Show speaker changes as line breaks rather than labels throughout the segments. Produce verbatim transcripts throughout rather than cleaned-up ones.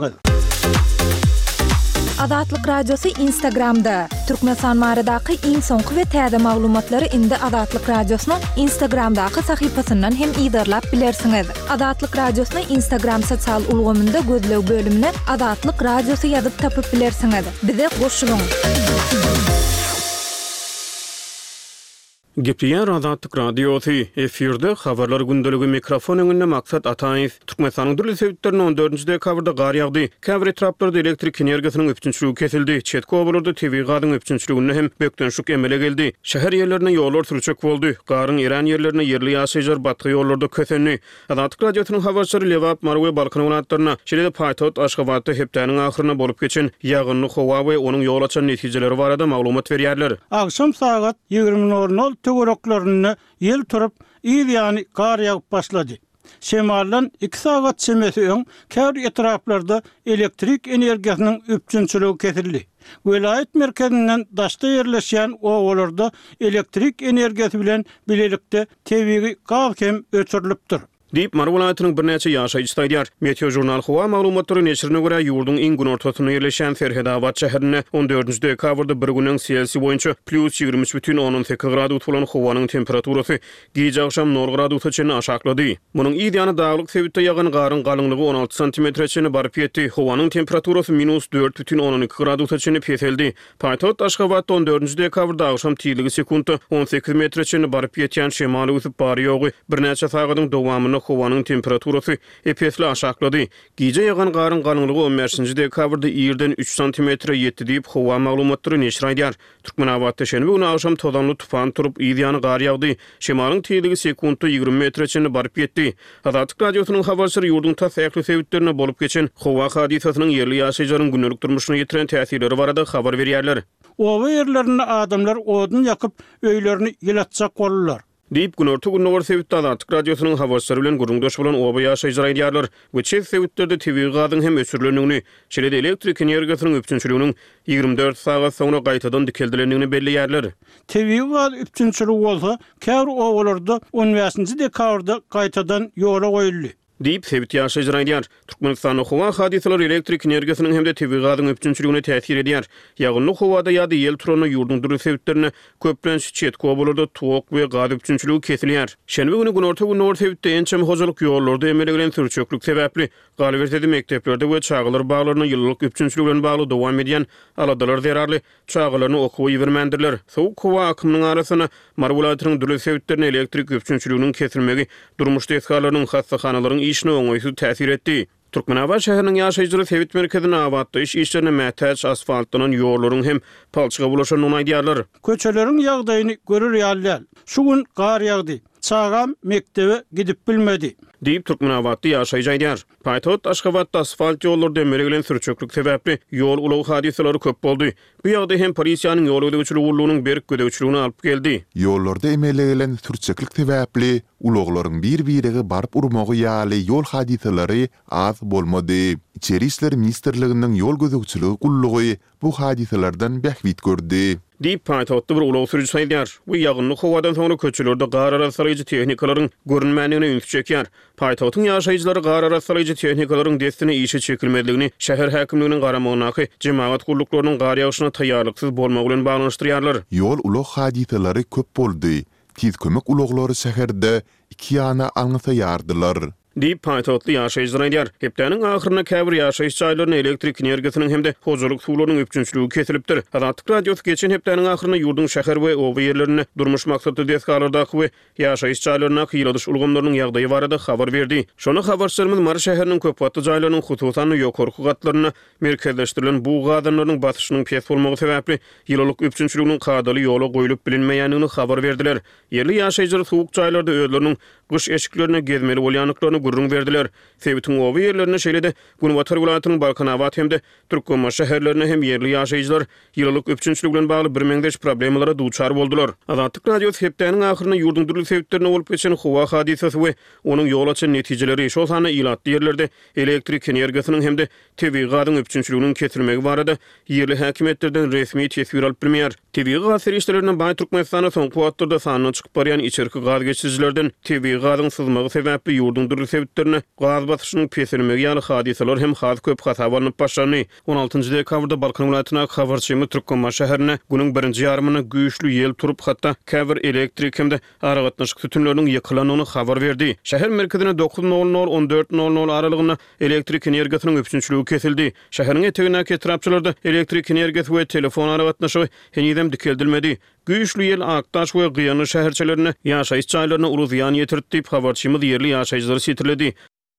Azatlyk Radiosu Instagramda. Türkmenistan maradaky iň soňky we täze maglumatlary indi Azatlyk Radiosynyň Instagramdaky sahypasyndan hem ýydarlap bilersiňiz. Azatlyk Radiosynyň Instagram sosial ulgamynda gözlew bölümine Azatlyk Radiosu ýazyp tapyp bilersiňiz. Bize goşulyň.
Gepleyen Azatlyk Radiosu efirde habarlar gündəligi mikrofon öňünde maksat Ataýew. Türkmenistanyň dürli sebäplerden on dördünji dekabrda gar ýagdy. Käbir etraplarda elektrik energiýasynyň öpçünçligi kesildi. Çetki obalarda T V gadyň öpçünçligine hem bökdenşik emele geldi. Şäher ýerlerine ýollar sürçek boldy. Garyň eran ýerlerine ýerli ýaşaýjylar batky ýollarda kösenli. Azatlyk Radiosynyň habarçylary Lewap Marwe Balkan welaýatlaryna şeýle Paýtaht Aşgabatda hepdäniň ahyrına bolup geçen ýagynly howa we onuň ýol açan netijeleri barada maglumat berýärler.
Akşam saat ýigirme nol nol töwereklerini ýel turup ýa-ni gar ýagyp başlady. Şemaldan iki saat semesi öň käbir etraplarda elektrik energiýasynyň öpçünçiligi kesildi. Welaýat merkezinden daşda ýerleşýän owalarda elektrik energiýasy bilen bilelikde T V gaz hem öçürilipdir. Diýip
Marw welaýatynyň bir näçe ýaşaýjy aýdýar. Meteo jurnal Howa maglumatlary neşrine görä ýurdun iň gün ortasyna ýerleşen Ferhedabad şäherine on dördünji dekabrda bir güniň Selsiýa boýunça plus ýigirme üç бүтүn on sekiz gradus bolan howanyň temperaturasy gece akşam nol gradusga çenli aşaklady. Munyň ýa-ni daglyk sebäpde ýagan garyň galynlygy on alty santimetre çenli baryp ýetdi. Howanyň temperaturasy minus dört бүтүn on iki gradusga çenli peseldi. Paýtaht Aşgabatda on dördünji dekabrda akşam tiýligi sekundda on sekiz metre çenli baryp ýetýän şemaly üsüp barýogy bir näçe sagatyň dowamyny howanyň temperaturasy epesli aşaklady. Gece ýagan garyň galynlygy on beşinji dekabrda ýerden üç santimetre ýetdi diýip howa maglumatlary neşr aýdýar. Türkmenabadda şenbe güni akşam todanly tufan turup ýa-ni gar ýagdy. Şemalyň tiýligi sekundda ýigirme metre çenli baryp ýetdi. Azatlyk Radiosynyň habarçylary ýurdun täsirli sebäplerine bolup geçen howa hadisasynyň ýerli ýaşaýjylaryň gündelik durmuşyna ýetiren täsirleri barada habar berýärler.
Owa ýerlerinde adamlar odun ýakyp öýlerini ýelatjak bolurlar.
Diýip günorta günler sebäpde Azatlyk Radiosynyň habarçylary bilen guruldaş bolan oba ýaşaýjylar aýdýarlar. Geçen sebäpleri T V gadyň hem ösürlenigini, şeýle elektrik energiýasynyň öpçünçiliginiň ýigirme dört sagat soňra gaýtadan dikeldilenigini belliýärler.
T V gady öpçünçiligi bolsa, käbir owalarda on beşinji dekabrda gaýtadan ýola goýuldy.
Diýip sebäp ýaşaýjylar aýdýar. Türkmenistanyň howa hadisalar elektrik energiýasynyň hem de T V gadyň öpçünçiligine täsir edýär. Ýagynly howada ýa-da ýel turany ýurdun dürli sebäplerine köplenç çetki obalarda tuwak we gaz öpçünçiligi kesilýär. Şenbe güni günorta günler sebäpde ençem hojalyk ýollarda emele gelen sürçöklük sebäpli Galbertede mekteplerde we çağlar baglaryna ýyllyk öpçünçiligi bilen bagly dowam edýän aladalar zerarly çağlaryny okuwy bermendirler. Sowuk howa akymynyň arasyna Marw welaýatynyň dürli sebäplerine elektrik öpçünçiliginiň kesilmegi durmuşda eskalarynyň hastahanalaryň işine oňaýsy täsir etdi. Türkmenabad şäheriniň ýaşaýjylary sebit merkezine abatda iş işlerine mätäç asfaltlanan ýollaryň hem palçyga bulaşanyny aýdýarlar.
Köçeleriň ýagdaýyny görür ýalylar. Şu gün gar ýagdy. Çağam mektebe gidip bilmedi.
Diýip Türkmenabadda ýaşaýjy aýdýar. Paýtaht Aşgabatda asfalt ýollarda emele gelen sürçöklük sebäpli ýol ulaw hadisalary köp boldy. Bu ýagdaý hem polisiýanyň ýol ödegçiligi urlugynyň berk gödegçiligine alyp geldi.
Ýollarda emele gelen sürçöklük sebäpli ulaglaryň bir-birige barıp urmagy ýaly ýol hadisalary az bolmady. İçeri işler ministrliginiň ýol gödegçiligi gullugy bu hadisalardan behwit gördü.
Diýip paýtahtda bir ulaw sürüji saýdýar. Bu ýagynly howadan soňra köçelerde gar arasalaryjy tehnikalaryň görünmänligine üns çekýär. Paýtahtyň ýaşaýjylary gar arasalaryjy tehnikalaryň destine işe çekilmedligini şäher häkimliginiň garamagyna jemaat guruluklarynyň gar ýagyşyna taýýarlyksyz bolmagy bilen baglanşdyrýarlar.
Ýol ulaw hadisalary köp boldy. Tiz kömek ulaglary şäherde iki ýana alňysa ýardylar.
Diýip paýtahtly ýaşaýjylar aýdýar. Hepdäniň ahyrına käbir ýaşaýyş çaýlaryny elektrik energiýasynyň hemde hojalyk suwlarynyň öpçünçiligi kesilipdir. Azatlyk Radiosu geçen hepdäniň ahyrına ýurdun şäher we oba ýerlerini durmuş maksatly desgalardaky we ýaşaýyş çaýlaryna hyýladyş ulgamlarynyň ýagdaýy barada habar berdi. Şonu habarçylarymyz Mary şäheriniň köp wagtly jaýlarynyň hususan ýokarky gatlaryna merkezleşdirilen bu gadanlaryň batyşynyň pes bolmagy sebäpli ýylyk öpçünçiliginiň kadaly ýola goýulyp bilinmeýänligini habar berdiler. Ýerli ýaşaýjylar suwuk jaýlarda özleriniň gyş eşiklerine gezmeli bolýanlyklaryny gurrun berdiler. Sebätiň oba ýerlerine şeýle-de Gunwatar welaýatynyň Balkanabad hem de Türkmenma şäherlerine hem ýerli ýaşaýjylar ýylyk öpçünçilik bilen bagly bir meňdeş problemlara duçar boldular. Azatlyk Radiosu hepdäniň ahyryna ýurdun dürli sebäplerine bolup geçen howa hadisasy we onuň ýol açan netijeleri şol sany ilatly ýerlerde elektrik energiýasynyň hem de T V gadyň öpçünçiliginiň kesilmegi barada ýerli häkimetlerden resmi tesbir alyp bilmeýär. T V gaz serişlerinden Baý Türkmenistana soňky wagtlarda sanyny çykyp barýan içerki gaz geçirijilerden T V gazyň sızmagy sebäpli ýurdun dürli sebitlerine gaz basyşynyň pesilmegi ýaly hadiseler hem haz köp hata bolanyp başlany. on altynjy dekabrda Balkan welaýatyna habarçymy Türkmenbaş şäherine günüň birinji ýarymyna güýçlü ýel turup hatda käbir elektrik hemde aragatnaşyk tütünleriniň ýykylanyny habar berdi. Şäher merkezine dokuz nol nol on dört nol nol aralygyna elektrik energiýasynyň üçinçiligi kesildi. Şäheriň etegindäki etrapçylarda elektrik energiýasy we telefon aragatnaşygy henüzem dikeldilmedi. Güýçlü ýel Aktaş we Gyýany şäherçilerine ýaşaýyş çaýlaryna uly ziýan ýetirdi diýip habarçymyz ýerli ýaşaýjylary sitirledi.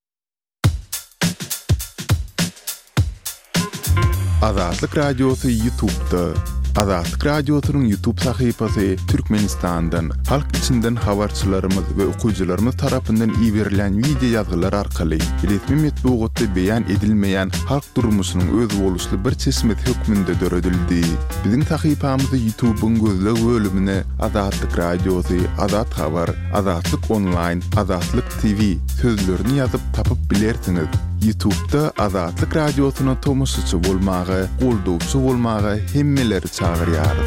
Azatlyk Radiosu YouTube'da. Azatlyk Radiosu'nun YouTube sahypasy Türkmenistandan, halk içinden habarçylarymyz we okuwçylarymyz tarapyndan iýerilen video ýazgylar arkaly resmi metbuatda beýan edilmeýän halk durmuşynyň öz boluşly bir çeşmet hökmünde döredildi. Biziň sahypamyzy YouTube'un gözleg bölümine Azatlyk Radiosu, Azat Habar, Azatlyk Online, Azatlyk T V sözlerini ýazyp tapyp bilersiňiz. YouTube'da Azatlyk Radiosu'na tomusçy bolmagy, goldowçy bolmagy hemmeleri çağırýarys.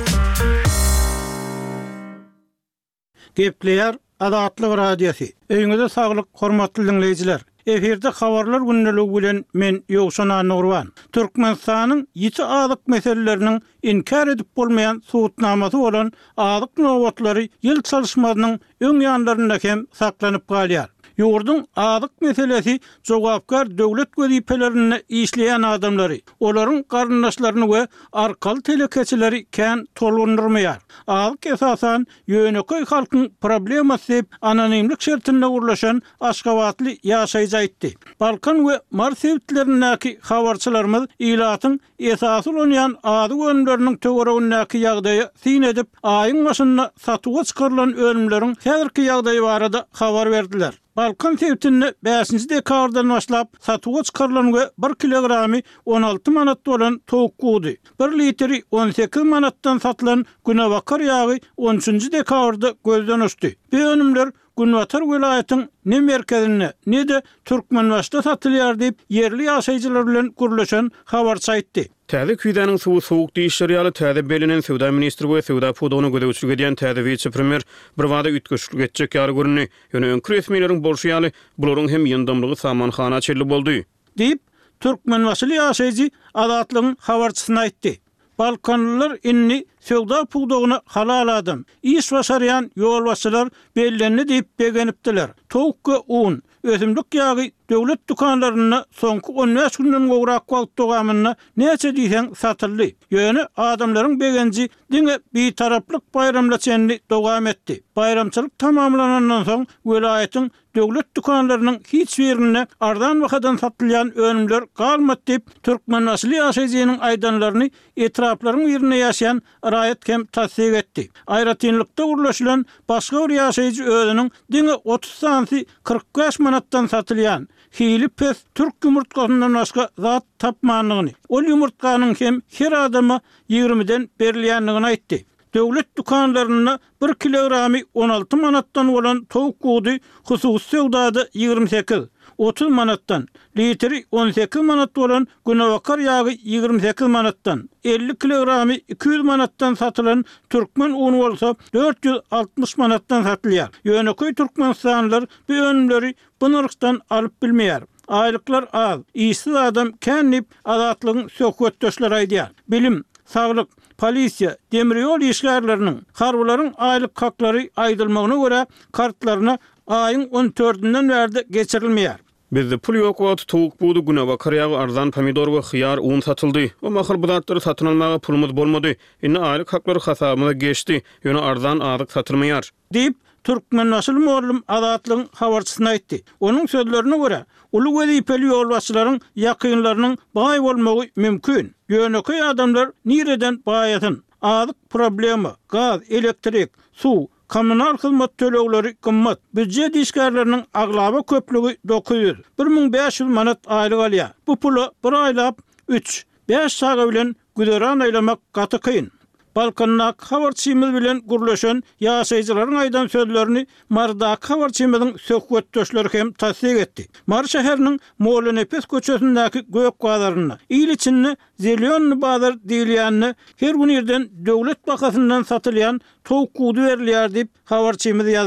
Gepleýär Azatlyk Radiosu. Öňüňizde saglyk, hormatly dinleýijiler. Eferde habarlar günneligi bilen men Ýogşan Nurwan. Türkmenistanyň ýeti azyk meseleleriniň inkar edip bolmaýan suwutnamasy bolan azyk nowatlary ýyl çalışmasynyň öň ýanlarynda hem saklanyp galýar. Ýurdun azyk meselesi jogapkar döwlet gözipelerini işleýän adamlary, olaryň garyndaşlaryny we arkaly telekeçileri kän tolundurmaýar. Azyk esasan ýöneköy halkyň problemasy diýip anonimlik şertinde gurlaşan Aşgabatly ýaşaýjy aýtdy. Balkan we Mars sebitlerindäki habarçylarymyz ilatyň esasy bolýan azyk önümleriniň töweregindäki ýagdaýy sin edip aýyň başynda satyga çykarylan önümleriň häzirki ýagdaýy barada habar berdiler. Balkan sebitini beşinji dekabrdan başlap satyga çykarylan we bir kilogramy on alty manat bolan towuk gudy, bir litri on sekiz manatdan satylan günewakar ýagy on üçinji dekabrda gözden uçdy. Bu önümler Günwatar welaýatynyň ne merkezinde ne de Türkmenbaşda satylýar diýip yerli ýaşaýjylar bilen gurlaşan habarçy aýtdy.
Täze küýdäniň suwy sowuk diýişleri ýaly täze belinen Sowda ministri we Sowda pudugyny gödäwçilik edýän täze vice-premier bir wada ütgeçlik etjek ýaly görünýär. Ýöne öňkü resmiýetiň bolşy ýaly bularyň hem ýyndamlygy samanhana çelli boldy
diýip Türkmenbaşly ýaşaýjy Azatlygyň habarçysyna aýtdy. Balkanlılar inni Sowda pudugyny halal adam, iş başaryan ýolbaşçylar bellenli diýip begenipdiler. Towukka un, ösümlik ýagy döwlet dukanlaryna soňky on beş günden gowrak wagt dogamyna näçe diýsen satyldy. Ýöne adamlaryň begenji diňe bir taraplyk bayramlaçyny dogam etdi. Bayramçylyk tamamlanandan soň welaýatyň döwlet dukanlarynyň hiç birine ardan wagtdan satylýan önümler galmady diýip Türkmenbaşly ýaşaýjynyň aýdanlaryny etraplaryň ýerine ýaşaýan raýat hem tasdik etdi. Aýratynlykda gurlaşylan başga bir ýaşaýjy özüniň diňe otuz sansy kırk beş manatdan satylýan hili pes türk ýumurtkasyndan başga zat tapmanlygyny, ol ýumurtkanyň hem her adama ýigrimiden berilýänligini aýtdy. Döwlet dukanlaryna bir kilogramy on alty manatdan bolan towuk gudy hususy sowdada ýigrim sekiz otuz manatdan, litri on sekiz manat bolan günewakar ýagy ýigrim sekiz manatdan, elli kilogramy iki yüz manatdan satylan türkmen unu bolsa dört yüz altmış manatdan satylýar. Ýöneköy türkmenistanlylar bu önümleri bu narxdan alyp bilmeýär. Aýlyklar az, işsiz adam känip azatlygyň söhbetdeşleri aýdýar. Bilim, saglyk, polisiýa, demir ýol işgärleriniň, harbularyň aýlyk haklary aýdylmagyna görä kartlaryna aýyň on dördünden bärde geçirilmeýär.
Bizde pul ýok wagt towuk budy günewakar ýagy arzan pomidor we hyýar un satyldy. O mahal bu zatlary satyn almaga pulumyz bolmady. Indi aýlyk haklary hasabymyza geçdi. Ýöne arzan azyk satylmaýar
diýip Türkmenbaşly muallim Azatlygyň habarçysyna aýtdy. Onuň sözlerine görä, uly wezipeli ýolbaşçylaryň ýakynlarynyň baý bolmagy mümkin. Ýöneköy adamlar nireden baýatyn? Azyk problema, gaz, elektrik, suw, kommunal hyzmat tölegleri gymmat. Büdje işgärleriniň aglaba köplügi dokuz yüz, bir ming beş yüz manat aýlyk alýar. Bu pulu bir aýlap üç beş saga bilen güderan aýlamak gaty kyn. Balkannak habarçymyz bilen gurlaşan ýaşaýjylaryň aýdan sözlerini Mardak habarçymyzyň söhbetdeşleri hem tasdik etdi. Mar şäheriniň Molenepes köçesindäki gök gazaryna, il içinde Zelyon bazar diýilýänini her gün ýerden döwlet bakasyndan satylýan towuk gudy berilýär diýip habarçymyz ýazdy.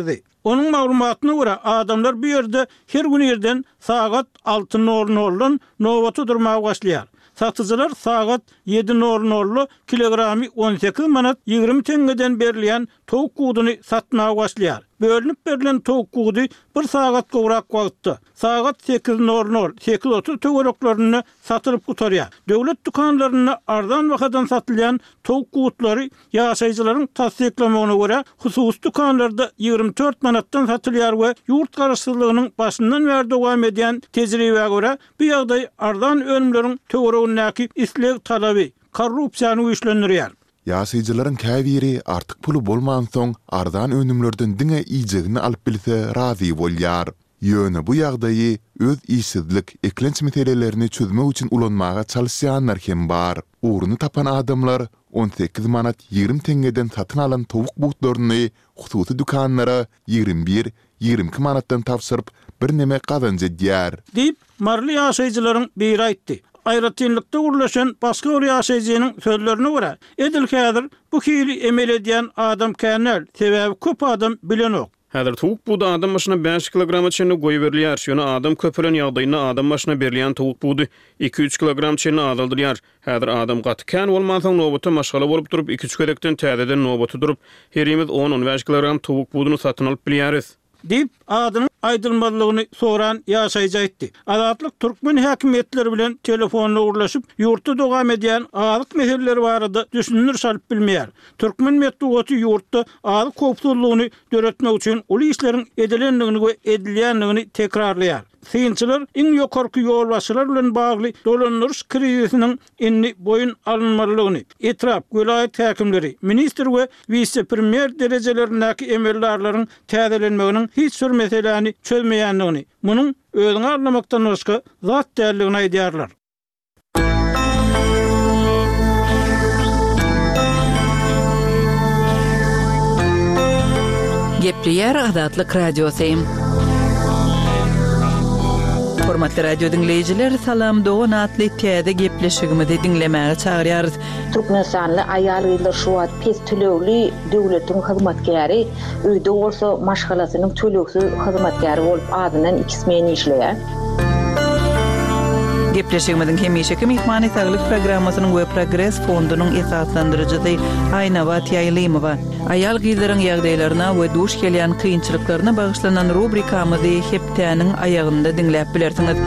Onun maglumatyna görä adamlar bu ýerde her gün ýerden sagat altı nol noldan nowata durmagy başlaýar. Satyjylar sagat yedi nol nol kilogramy on sekiz manat ýygrimi teňgeden berilýän towuk gudyny satmagy başlaýar. Bölünip berilen towuk gudy bir sagat gowrak wagtda sagat sekiz nol nol sekiz otuz töwereklaryny satılıp gutarýar. Döwlet dukanlaryna ardan wakadan satylýan towuk gudlary ýaşaýjylaryň tasdiklamagyna görä husus dukanlarda ýygrimi dört manatdan satylýar we ýurt garaşsyzlygynyň başyndan bäri dowam edýän tejribäge görä bu ýagdaý ardan önümleriň töweregindäki isleg talaby korrupsiýany güýçlendirýär.
Ýaşaýjylaryň käbiri artyk pulu bolman soň ardan önümlerden diňe iýjegini alyp bilse razy bolýar. Ýöne bu ýagdaýy öz işsizlik, eklenç meselelerini çözmek üçin ulanmaga çalışýanlar hem bar. Uğrunu tapan adamlar on sekiz manat ýygrimi teňgeden satyn alan towuk butlaryny hususy dukanlara ýygrimi bir ýygrimi iki manatdan tapşyryp bir neme kazanç edýär.
Diýip marly ýaşaýjylaryň biri aýtdy. Aýratynlykda gurlaşan başga bir ýaşaýjynyň sözlerine görä, edil häzir bu hili emel edýän adam känel, sebäbi köp adam bilenok.
Häzir towuk budy adam başyna beş kilogram çenli goýup berilýär. Şonu adam köpülen ýagdaýynda adam başyna berilýän towuk budy iki üç kilogram çenli aldylýar. Häzir adam gaty kän bolmansaň nowbaty maşgala bolup durup iki üç kedekden täzeden nowbaty durup herimiz on on beş kilogram towuk budyny satyn alyp bilýäris.
Dip adynyň aýdylmalygyny soran ýaşaýjy aýtdy. Adatlyk türkmen häkimetleri bilen telefonla urlaşyp ýurtda dowam edýän azyk meseleleri barada düşünür salyp bilmeýär. Türkmen medeniýeti ýurtda azyk kopsuzlygyny döretmek üçin uly işleriň edilendigini we edilýändigini tekrarlaýar. Synçylar iň ýokarky ýol başylar bilen bagly dolanýyş krizisiniň inni boyun alınmalygyny, etrap welaýat häkimleri, minister we vice-premier derejelerindäki emellerleriň täzelenmeginiň hiç bir meseleni çözmeýändigini, munyň özüňi anlamakdan başga zat däldigini aýdýarlar.
Gepleýär Adatlyk radiosu. Hormatly radio dinleyijiler, salam dogan atly täze gepleşigimizi dinlemäge çagyrýarys.
Türkmenistanyň aýalgylar şu wagt pes tölegli döwletiň hyzmatkäri, öýde bolsa maşgalasynyň töleksiz hyzmatkäri bolup adynan ikismeni işleýär.
Gepleşigimizin hemişeki mihmany saglyk programmasynyň we Progress fondunyň esaslandyrjysy Aýnabat Ýaýlymowa aýal gyzlaryň ýagdaýlaryna we duş gelýän kynçylyklaryna bagyşlanan rubrikamyzy hepdäniň aýagynda dinläp bilersiňiz.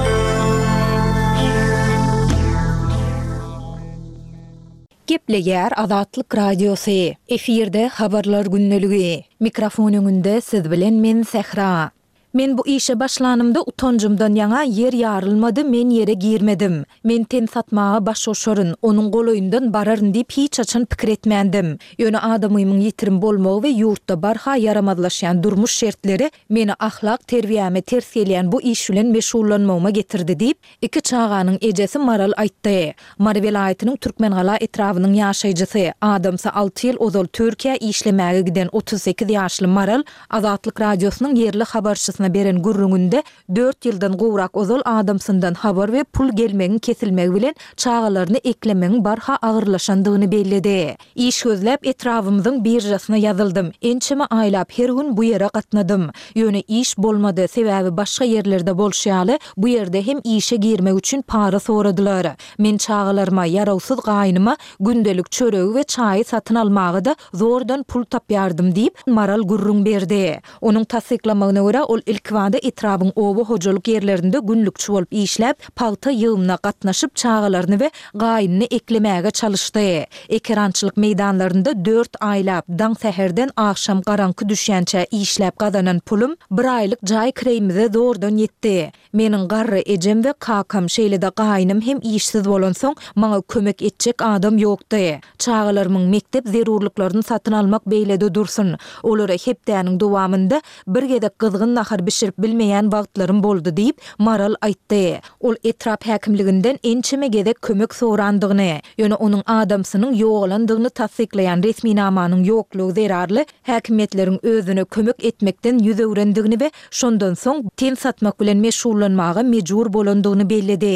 Gepleýär Adatlyk radiosu. Efirde habarlar günneligi. Mikrofon öňünde siz bilen men Sehra. Men bu işe başlanymda utancymdan ýaňa yer ýarylmady, men ýere girmedim. Men ten satmaga başoşaryn, onuň goloýundan bararyn diýip hiç açan pikir etmendim. Ýöne adamymyň ýitirim bolmagy we ýurtda barha yaramazlaşýan durmuş şertleri meni ahlak terbiýäme ters gelýän bu iş bilen meşgullanmagma getirdi diýip iki çağanyň ejesi Maral aýtdy. Mar welaýatynyň Türkmengala etrawynyň ýaşaýjysy, adamsa altı ýyl ozal Türkiýe işlemäge giden otuz sekiz ýaşly Maral Adatlyk radiosynyň yerli habarçysy beren gurrüňünde dört ýyldan gowrak ozal adamsyndan habar we pul gelmegi kesilmegi bilen çağalaryny eklemegiň barha agyrlaşandygyny belledi. İş gözläp etrawymyzyň birjasyna ýazyldym. Ençeme aýlap her gün bu ýere gatnadym. Ýöne iş bolmady, sebäbi başga ýerlerde bolşýaly bu ýerde hem işe girmek üçin para soradylar. Men çağalaryma ýarawsyz gaýnyma gündelik çöregi we çaý satyn almagy da zordan pul tapýardım diýip Maral gurrüň berdi. Onuň tasdiklamagyna görä ol ilkwada etrawyň oba hojalyk ýerlerinde günlükçi bolup işläp, paýta ýygyna gatnaşyp çağalaryny we gaýnyny eklemäge çalışdy. Ekrançylyk meýdanlarynda dört aýlap daň säherden akşam garanky düşýänçe işläp gazanan pulum bir aýlyk jaý kiremize zordan ýetdi. Meniň garry ejem we kakam şeýlede gaýnym hem işsiz bolan soň maňa kömek etjek adam ýokdy. Çağalarymyň mektep zerurlyklaryny satyn almak beýlede dursun. Olara hepdäniň dowamynda bir gedek gyzgyn nahar bişirip bilmeýän wagtlarym boldy diýip Maral aýtdy. Ol etrap häkimliginden ençeme gedek kömek sorandygyny, ýöne onuň adamsynyň ýoglandygyny tasdiklaýan resmi namanyň ýoklugy zerarly häkimetleriň özüne kömek etmekden ýüz öwrendigini we şondan soň ten satmak bilen meşgullanmaga mejbur bolandygyny belledi.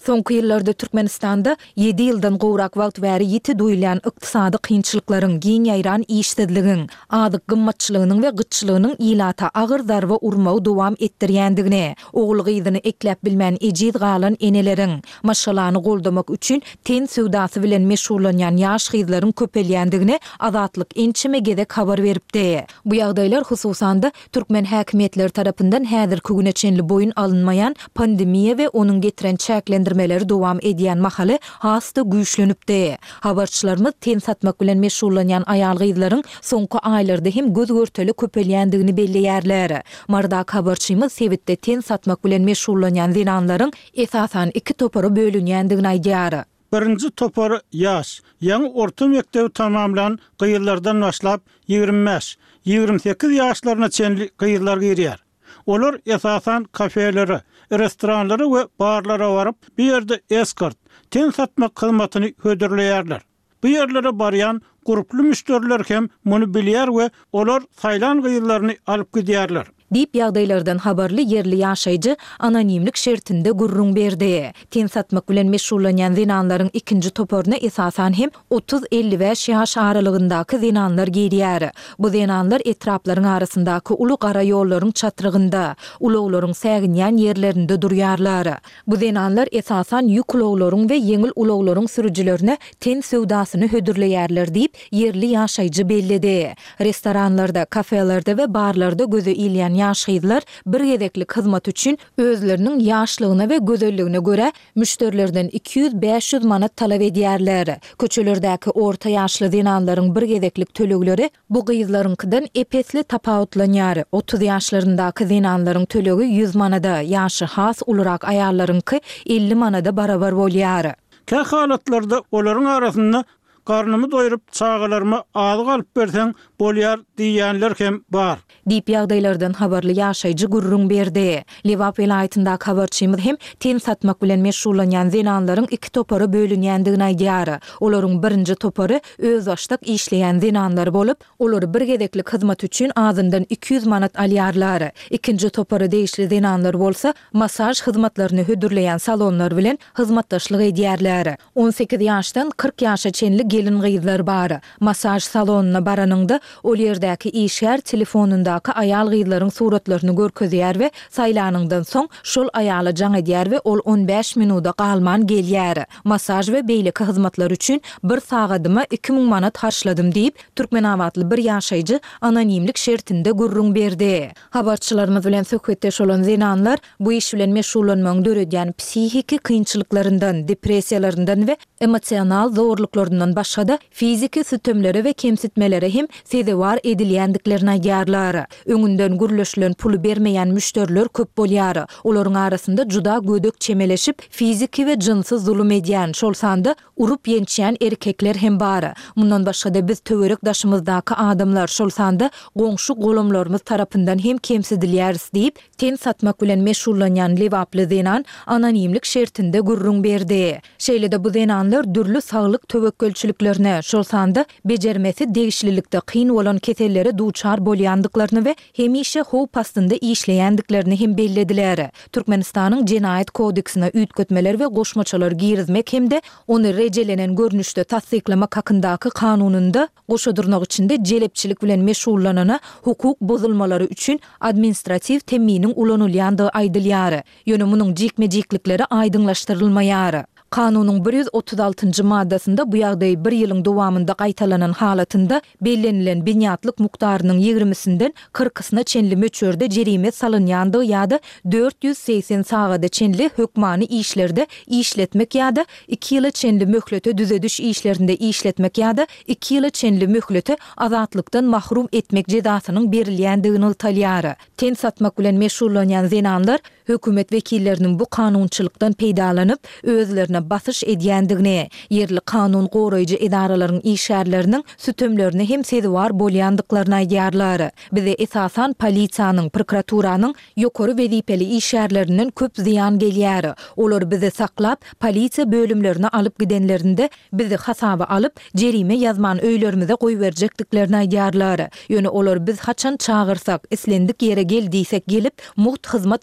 Soňky ýyllarda Türkmenistanda ýedi ýyldan gowrak wagt bäri ýiti duýulan ykdysady kynçylyklaryň, giň ýaýran işsizligiň, adyk gymmatçylygynyň we gyççylygynyň ýylata agyr darba urmagy dowam etdirýändigine, ogul gyzyny eklep bilmän ejid galan eneleriň maşgalany goldamak üçin ten sowdasy bilen meşgullanýan ýaş gyzlaryň köpelýändigine Azatlyk ençime gedek habar beripdi. Bu ýagdaýlar hususanda türkmen häkimetleri tarapyndan häzirki güne çenli boyun alınmayan pandemiýa we onuň getiren çäklendirmeleri dowam edýän mahaly hasta güýçlenipdi. Habarçylarymyz ten satmak bilen meşgullanýan aýal gyzlaryň soňky aýlarda hem göz görteli köpelýändigini belleýärler. Mardak habarçymyz sebitde ten satmak bilen meşgullanýan zinanlaryň esasan iki topara bölünýändigini aýdýar.
Birinci topary ýaş, ýaňy orta mektebi tamamlan gyýylardan başlap ýigirme beş ýigirme sekiz ýaşlaryna çenli gyýylar girýär. Olar esasan kafeleri, restoranları we barlara baryp bir ýerde eskort, ten satmak hyzmatyny hödürleýärler. Bu ýerlere barýan gruply müşteriler hem muny bilýär we olar saýlan gyýylaryny alyp gidýärler.
Dip ýagdaýlardan habarly yerli ýaşaýjy anonimlik şertinde gurrun berdi. Ten satmak bilen meşgullanýan zinanlaryň ikinji toparyna esasan hem otuz elli beş ýaş aralygyndaky zinanlar girýär. Bu zinanlar etraplaryň arasyndaky uly gara ýollaryň çatyrygynda, ulaglaryň säginýän ýerlerinde durýarlar. Bu zinanlar esasan ýük ulaglaryň we ýeňil ulaglaryň sürüjilerine ten sowdasyny hödürleýärler diýip yerli ýaşaýjy belledi. Restoranlarda, kafelerde we barlarda göze ilýän ýaş gyzlar bir gedeklik hyzmat üçin özleriniň ýaşlygyna we gözelligine göre müşterilerden iki yüz beş yüz manat talap edýärler. Köçelerdäki orta ýaşly zinanlaryň bir gedeklik tölegleri bu gyzlaryňkydan epesli tapawutlanýar. otuz ýaşlaryndaky zinanlaryň tölegi yüz manada, ýaşy has ulurak aýallaryňky elli manada barabar bolýar.
Kä halatlarda olaryň arasynda karnımı doyurup çağılarıma alıp alıp bersen bolýar diýenler hem bar.
Dip ýagdaýlardan habarly ýaşaýjy gurrun berdi. Lewap vilayatyndaky habarçymyz hem ten satmak bilen meşgullanýan zinanlaryň iki topary bölünýändigini aýdýar. Olaryň birinji topary öz başlyk işleýän zinanlar bolup, olar bir gedeklik hyzmat üçin azyndan iki yüz manat alýarlar. İkinji topary değişli zinanlar bolsa, masaj hyzmatlaryny hödürleýän salonlar bilen hyzmatdaşlyk edýärler. on sekiz ýaşdan kırk ýaşa çenli gelin gyzlar bar. Masaj salonuna baranynda ol ýerdäki işgär telefonundaky aýal gyzlaryň suratlaryny görkezýär we saýlanyňdan soň şol aýala jaň edýär we ol on beş minuta galman gelýär. Masaj we beýleki hyzmatlar üçin bir sagadyma iki ming manat harçladym diýip türkmen awatly bir ýaşaýjy anonimlik şertinde gurrun berdi. Habarçylarymyz bilen söhbetdeş bolan zinanlar bu iş bilen meşgullanmagyň döredýän psihiki kynçylyklaryndan, depressiýalaryndan we emosional zorluklaryndan başga da fiziki sütömleri we kemsitmeleri hem sezewar edilýändiklerini aýdýarlar. Öňünden gürleşilen pul bermeýän müşteriler köp bolýar. Olaryň arasynda juda gödök çemeleşip fiziki we jinsy zulum edýän, şol sanda urup ýençýän erkekler hem bar. Mundan başga da biz töwerek daşymyzdaky adamlar şol sanda goňşu golamlarymyz tarapyndan hem kemsidilýäris diýip ten satmak bilen meşgullanýan lewaply zinan anonimlik şertinde gurrun berdi. Şeýle-de bu zinanlar dürli saglyk töwekkülçiliklerine şol sanda bejermesi degişlilikde kyn bolan kesellere duçar bolýandyklaryny we hemişe howp astynda işleýändiklerini hem bellediler. Türkmenistanyň Jenaýat kodeksine üýtgetmeler we goşmaçalar girizmek hemde ony rejelenen görnüşde tasdiklamak hakyndaky kanununda goşadyrnak içinde jelepçilik bilen meşgullanana hukuk bozulmalary üçin administrativ teminiň ulanylýandygy aýdylýar. Ýöne munyň jikme-jiklikleri aýdyňlaşdyrylmaýar. Kanunyň bir yüz otuz altyncy maddasynda bu ýagdaý bir ýylyň dowamında gaýtalanan halatynda bellenilen binýatlyk mukdarynyň ýigrimisinden kırksyna çenli möçörde jerime salynýandygy ýa-da dört yüz seksen sagada çenli hökmany işlerde işletmek ýa-da iki ýyla çenli möhlete düzediş işlerinde işletmek ýa-da iki ýyla çenli möhlete azatlykdan mahrum etmek jezasynyň berilýändigini yltalýar. Ten satmak bilen meşgullanýan zinanlar hökümet wekilleriniň bu kanunçylykdan peýdalanyp özlerine basyş edýändigini, yerli kanun goraýjy edaralaryň işgärleriniň sütömlerini hem sezewar bolýandyklaryny aýdýarlar. Bize esasan polisiýanyň, prokuraturanyň ýokary wezipeli işgärlerinden köp ziýan gelýär. Olar bizi saklap, polisiýa bölümlerine alyp gidenlerinde bizi hasaba alyp, jerime ýazman öýlerimize goýup berjekdiklerini aýdýarlar. Ýöne olar biz haçan çağırsak, islendik ýere geldiysek gelip muht hyzmat etmeli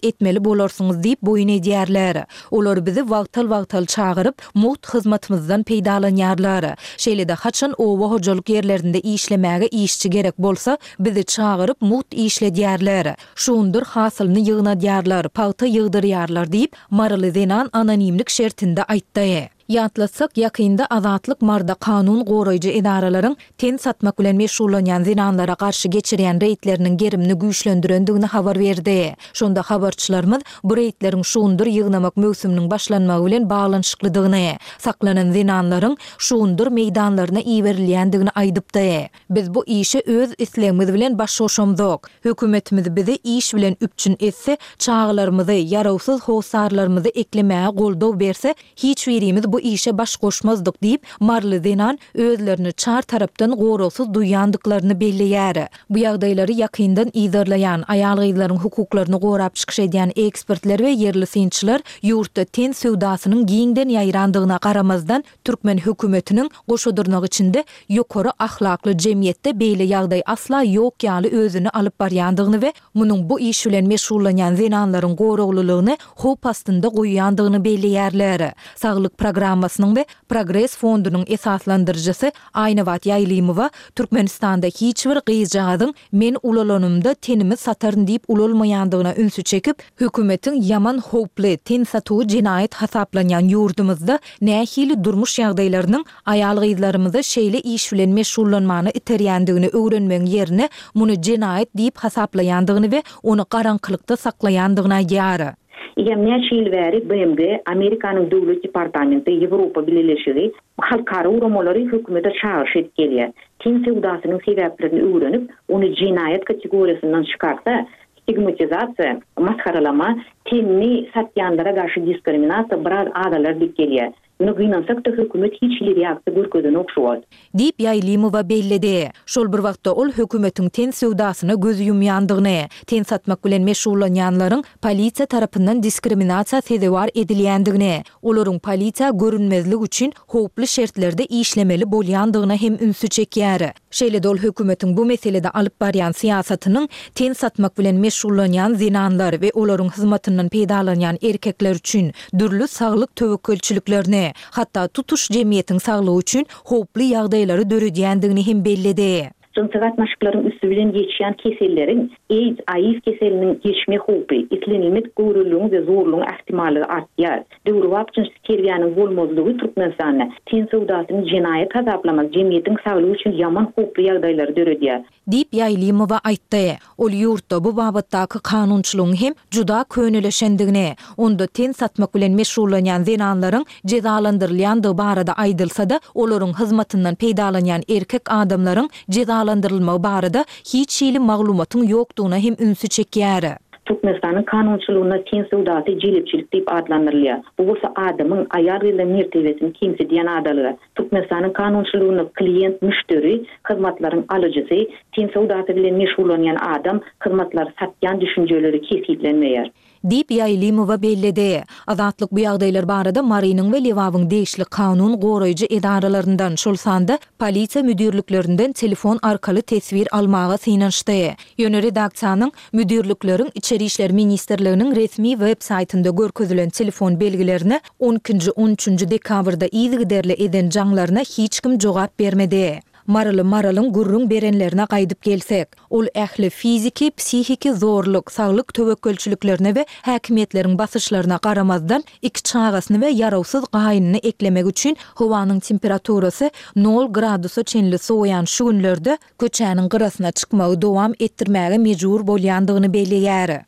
bolarsyňyz diýip boyun edýärler. Olar bizi wagtal-wagtal çagyryp muht hyzmatymyzdan peýdalanýarlar. Şeýle-de haçan owa hojalyk ýerlerinde işlemäge işçi gerek bolsa, bizi çagyryp muht işledýärler. Şundur hasylyny ýygnadýarlar, paýta ýygdyrýarlar diýip Marly Zenan anonimlik şertinde aýtdy. Ýatlatsak ýakynda azatlyk marda kanun goraýjy edaralaryň ten satmak bilen meşgullanýan zinanlara garşy geçirýän reýtleriniň gerimini güýçlendirendigini habar berdi. Şonda habarçylarymyz bu reýtlerin şuundur ýygnamak mögsüminiň başlanmagy bilen baglanyşyklydygyny, saklanan zinanlaryň şuundur meýdanlaryna iberilýändigini aýdypdy. Biz bu işe öz islegimiz bilen başgoşamdyk. Hökümetimiz bizi iş bilen üpçün etse, çağlarymyzy, yarawsyz howsarlarymyzy eklemäge goldaw berse, hiç birimiz bu işe baş goşmazdyk diýip Marly Zenan özlerini çar tarapdan goragsız duýandyklaryny belleýär. Bu ýagdaýlary ýakyndan izarlayan aýal gyzlaryň hukuklaryny gorap çykyş edýän ekspertler we yerli synçylar ýurtda ten sewdasynyň giňden ýaýrandygyna garamazdan Türkmen hökümetiniň goşudurnak içinde ýokary ahlakly jemgyýetde beýle ýagdaý asla ýok ýaly özüni alyp barýandygyny we munyň bu iş bilen meşgullanýan zinanlaryň goraglylygyny hop astynda goýýandygyny belleýärler. Saglyk programmasynyň we Progress fondunyň esaslandyrjysy Aynawat Ýaýlymowa Türkmenistanda hiç bir gyýjagyň men ulalanymda tenimi sataryn diýip ulalmaýandygyna ünsü çekip, hökümetiň yaman hoply ten satuwy jinaýat hasaplanýan ýurdumyzda nähili durmuş ýagdaýlarynyň aýal gyzlarymyzy şeýle iş bilen meşgullanmany iterýändigini öwrenmeň ýerine muny jinaýat diýip hasaplaýandygyny we ony garaňkylykda saklaýandygyna aýdýar.
Ýa näçe ýyl bäri B M G, Amerikanyň döwlet departamenti, Ýewropa Birleşigi halkara uramalary hökümete çağırş edip gelýär. Ten sewdasynyň sebäplerini öwrenip, ony jinaýat kategoriýasyndan çykarsa, stigmatizasiýa, maskaralama, tenni satýanlara garşy diskriminasiýa biraz adalar diýip gelýär. Bunu gynansak da hökümet hiç reaksiýa görkezden okşuwat.
Diýip Ýaýlymowa belledi. Şol bir wagtda ol hökümetiň ten sewdasyna göz ýumýandygyny, ten satmak bilen meşgullanýanlaryň polisiýa tarapyndan diskriminasiýa sedewar edilýändigini, olaryň polisiýa görünmezlik üçin howply şertlerde işlemeli bolýandygyna hem ünsü çekýär. Şeýle-de ol hökümetiň bu meselede alyp barýan siýasatynyň ten satmak bilen meşgullanýan zinanlar we olaryň hyzmatyndan peýdalanýan erkekler üçin dürli saglyk töwekelçiliklerini, hatta tutuş jemgyýetiň saglygy üçin howply ýagdaýlary döredýändigini hem belledi.
Cinsiyet maşıkların üstü bilen geçýän kesellerin AIDS, AIDS keselinin geçme howpy, islenilmek gowrulugyň we zorlugyň ähtimallygy artýar. Döwrüwap cinsy terbiýanyň bolmazlygy Türkmenistanda ten sewdasyny jinaýat hasaplamak jemgyýetiň saglygy üçin ýaman howply ýagdaýlary döredýär.
Diýip Ýaýlymowa aýtdy. Ol ýurtda bu babatdaky kanunçylygyň hem juda köňeleşendigini, onda ten satmak bilen meşgullanýan zinanlaryň jezalandyrylýandygy barada aýdylsa-da, olaryň hyzmatyndan peýdalanýan erkek adamlaryň cezalandyrylmagy barada hiç ýyly maglumatyň ýokdugyna hem ünsü çekýär.
Türkmenistanyň kanunçylygyna ten sewdasy jilepçilik diýip adlandyrylýar. Bu bolsa adamyň aýal bilen mertebesini kimsedýän adalygy. Türkmenistanyň kanunçylygyna klient, müşteri, hyzmatlaryň alyjysy, ten sewdasy bilen meşgullanýan adam hyzmatlar satýan düşünjeleri kesiplenmeýär.
Diýip Ýaýlymowa belledi. Azatlyk bu ýagdaýlar barada Marynyň we Lewawyň deýişli kanun goraýjy edaralarynyň şol sanda polisiýa müdirliklerinden telefon arkaly tesbir almaga synanşdy. Ýöne redaksiýanyň müdirlikleriň İçeri işler Ministrliginiň resmi web saýtynda görkezilen telefon belgilerini on ikinji on üçünji dekabrda ýygyderle eden jaňlaryna hiç kim jogap bermedi. Maraly maralyň gurrun berenlerine gaýdyp gelsek, ol ähli fiziki, psihiki zorluk, saglyk töwekelçiliklerine we häkimetleriň basyşlaryna garamazdan iki çağasyny we yarawsyz gaýynyny eklemek üçin howanyň temperaturasy nol gradusa çenli soýan şu günlerde köçäniň gyrasyna çykmagy dowam etdirmäge mejbur bolýandygyny belleýär.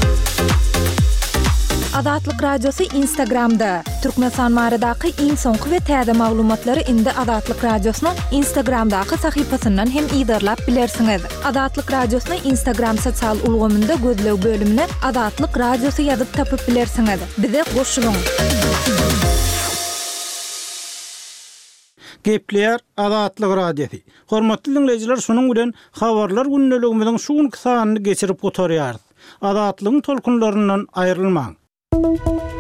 Azatlyk Radiosu Instagramda. Türkmenistan maradaky iň soňky we täze maglumatlary indi Azatlyk Radiosynyň Instagramdaky sahypasyndan hem ýydarlap bilersiňiz. Azatlyk Radiosyny Instagram sosial ulgamynda gözlew bölümine Azatlyk Radiosu ýazyp tapyp bilersiňiz. Bize goşulyň.
Gepler Azatlyk Radiosu. Hormatly dinleyijiler, şonuň bilen habarlar günneligimiziň şu günki sanyny geçirip oturýarys. Azatlygyň tolkunlaryndan aýrylmaň.